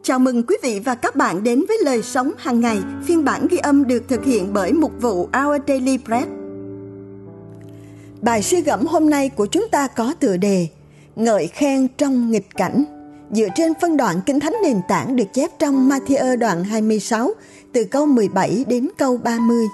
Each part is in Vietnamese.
Chào mừng quý vị và các bạn đến với Lời Sống Hàng Ngày, phiên bản ghi âm được thực hiện bởi mục vụ Our Daily Bread. Bài suy gẫm hôm nay của chúng ta có tựa đề Ngợi khen trong nghịch cảnh, dựa trên phân đoạn Kinh Thánh nền tảng được chép trong Ma-thi-ơ đoạn 26, từ câu 17 đến câu 30.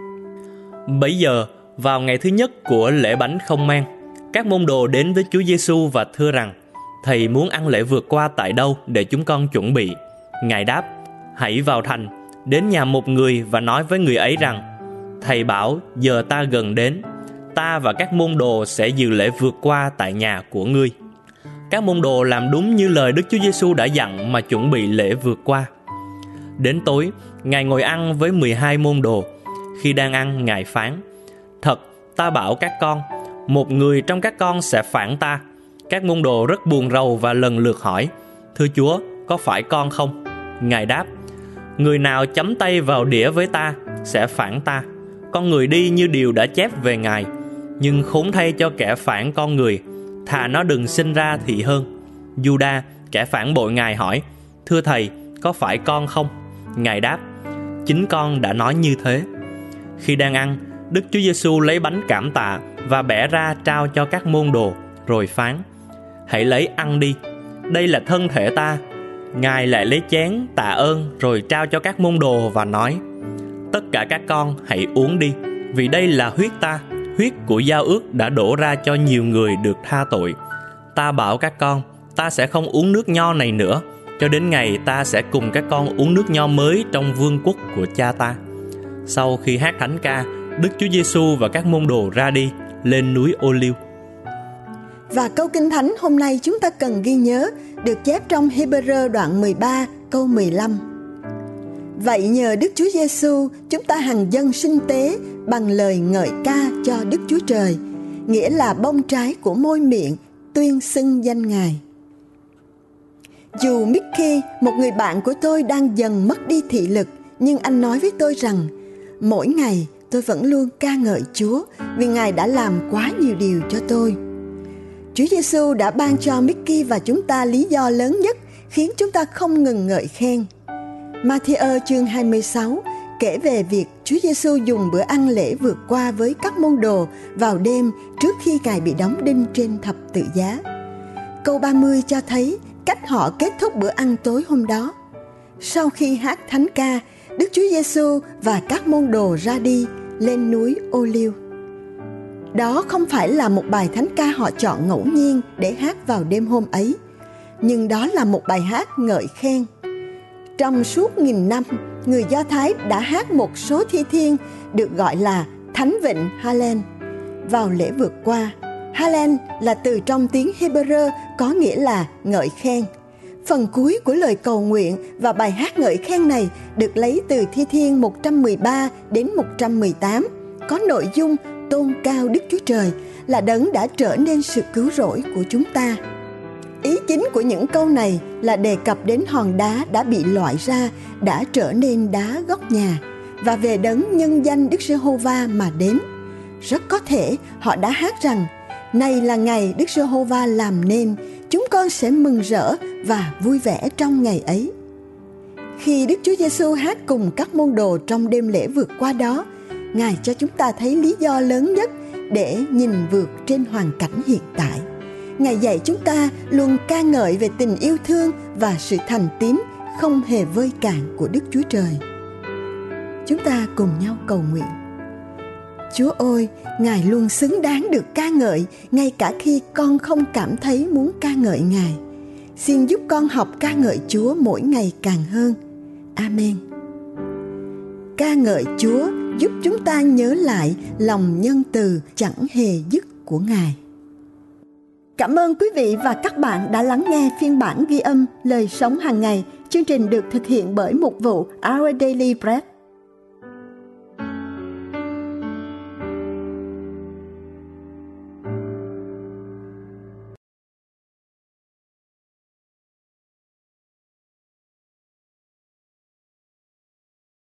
Bấy giờ, vào ngày thứ nhất của lễ bánh không mang, các môn đồ đến với Chúa Giêsu và thưa rằng: Thầy muốn ăn lễ vượt qua tại đâu để chúng con chuẩn bị? Ngài đáp: Hãy vào thành, đến nhà một người và nói với người ấy rằng: Thầy bảo giờ ta gần đến, ta và các môn đồ sẽ dự lễ vượt qua tại nhà của ngươi. Các môn đồ làm đúng như lời Đức Chúa Giêsu đã dặn mà chuẩn bị lễ vượt qua. Đến tối, Ngài ngồi ăn với 12 môn đồ. Khi đang ăn, Ngài phán: Thật, ta bảo các con, một người trong các con sẽ phản ta. Các môn đồ rất buồn rầu và lần lượt hỏi: Thưa Chúa, có phải con không? Ngài đáp: Người nào chấm tay vào đĩa với ta sẽ phản ta. Con người đi như điều đã chép về Ngài. Nhưng khốn thay cho kẻ phản con người, thà nó đừng sinh ra thì hơn. Giu-đa, kẻ phản bội Ngài hỏi: Thưa Thầy, có phải con không? Ngài đáp: Chính con đã nói như thế. Khi đang ăn, Đức Chúa Giêsu lấy bánh cảm tạ và bẻ ra trao cho các môn đồ, rồi phán: Hãy lấy ăn đi, đây là thân thể ta. Ngài lại lấy chén tạ ơn rồi trao cho các môn đồ và nói: Tất cả các con hãy uống đi, vì đây là huyết ta, huyết của giao ước đã đổ ra cho nhiều người được tha tội. Ta bảo các con, ta sẽ không uống nước nho này nữa, cho đến ngày ta sẽ cùng các con uống nước nho mới trong vương quốc của cha ta. Sau khi hát thánh ca, Đức Chúa Giêsu và các môn đồ ra đi, lên núi Ô-liu. Và câu Kinh Thánh hôm nay chúng ta cần ghi nhớ được chép trong Hê-bơ-rơ đoạn 13 câu 15. Vậy nhờ Đức Chúa Giêsu, chúng ta hằng dâng sinh tế bằng lời ngợi ca cho Đức Chúa Trời, nghĩa là bông trái của môi miệng tuyên xưng danh Ngài. Dù Mickey, một người bạn của tôi, đang dần mất đi thị lực, nhưng anh nói với tôi rằng mỗi ngày tôi vẫn luôn ca ngợi Chúa vì Ngài đã làm quá nhiều điều cho tôi. Chúa Giêsu đã ban cho Mickey và chúng ta lý do lớn nhất khiến chúng ta không ngừng ngợi khen. Ma-thi-ơ chương 26 kể về việc Chúa Giêsu dùng bữa ăn lễ vượt qua với các môn đồ vào đêm trước khi Ngài bị đóng đinh trên thập tự giá. Câu 30 cho thấy cách họ kết thúc bữa ăn tối hôm đó. Sau khi hát thánh ca, Đức Chúa Giêsu và các môn đồ ra đi lên núi Ô-liu. Đó không phải là một bài thánh ca họ chọn ngẫu nhiên để hát vào đêm hôm ấy, nhưng đó là một bài hát ngợi khen. Trong suốt 1000 năm, người Do Thái đã hát một số thi thiên được gọi là Thánh Vịnh Hallel vào lễ vượt qua. Hallel là từ trong tiếng Hê-bơ-rơ có nghĩa là ngợi khen. Phần cuối của lời cầu nguyện và bài hát ngợi khen này được lấy từ thi thiên 113 đến 118, có nội dung tôn cao Đức Chúa Trời là đấng đã trở nên sự cứu rỗi của chúng ta. Ý chính của những câu này là đề cập đến hòn đá đã bị loại ra, đã trở nên đá góc nhà, và về đấng nhân danh Đức Giê-hô-va mà đến. Rất có thể họ đã hát rằng: Này là ngày Đức Giê-hô-va làm nên, chúng con sẽ mừng rỡ và vui vẻ trong ngày ấy. Khi Đức Chúa Giêsu hát cùng các môn đồ trong đêm lễ vượt qua đó, Ngài cho chúng ta thấy lý do lớn nhất để nhìn vượt trên hoàn cảnh hiện tại. Ngài dạy chúng ta luôn ca ngợi về tình yêu thương và sự thành tín không hề vơi cạn của Đức Chúa Trời. Chúng ta cùng nhau cầu nguyện. Chúa ơi, Ngài luôn xứng đáng được ca ngợi, ngay cả khi con không cảm thấy muốn ca ngợi Ngài. Xin giúp con học ca ngợi Chúa mỗi ngày càng hơn. Amen. Ca ngợi Chúa giúp chúng ta nhớ lại lòng nhân từ chẳng hề dứt của Ngài. Cảm ơn quý vị và các bạn đã lắng nghe phiên bản ghi âm Lời Sống Hàng Ngày. Chương trình được thực hiện bởi mục vụ Our Daily Bread.